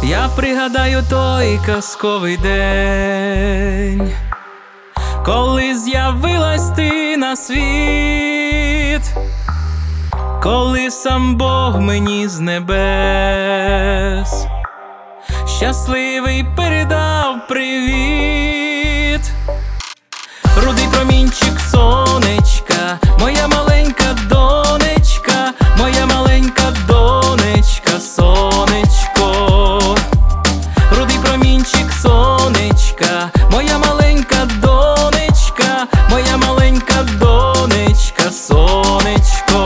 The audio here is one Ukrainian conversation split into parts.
Я пригадаю той казковий день, коли з'явилась ти на світ, коли сам Бог мені з небес щасливий передав привіт. Рудий промінчик сонечка, моя маленька донечка, моя маленька донечка, сонечко. Рудий промінчик сонечка, моя маленька донечка, моя маленька донечка, сонечко.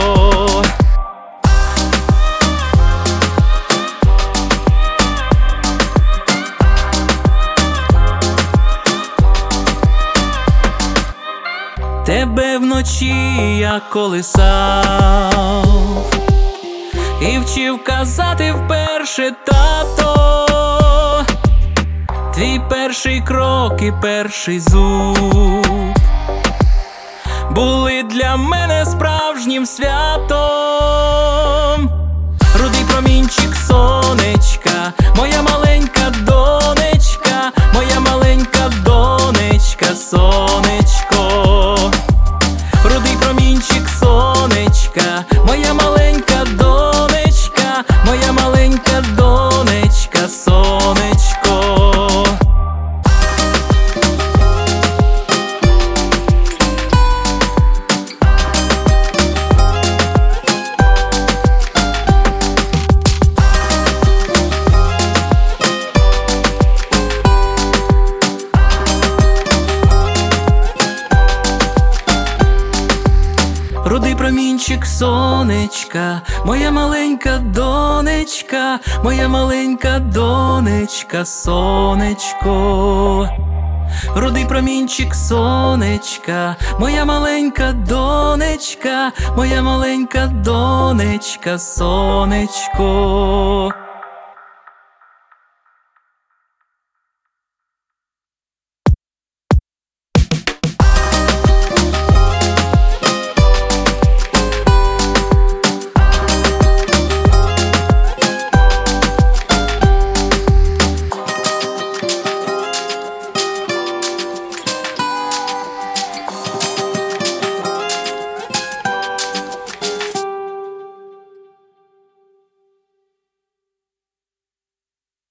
Тебе вночі я колисав і вчив казати вперше тато. Твій перший крок і перший зуб були для мене справжнім святом. Рудий промінчик сонечка, моя маленька донечка, моя маленька донечка, сонечко. Рудий промінчик сонечка, моя маленька донечка, моя маленька донечка, сонечко. Рудий промінчик сонечка, моя маленька донечка, моя маленька донечка, сонечко. Рудий промінчик сонечка, моя маленька донечка, моя маленька донечка, сонечко.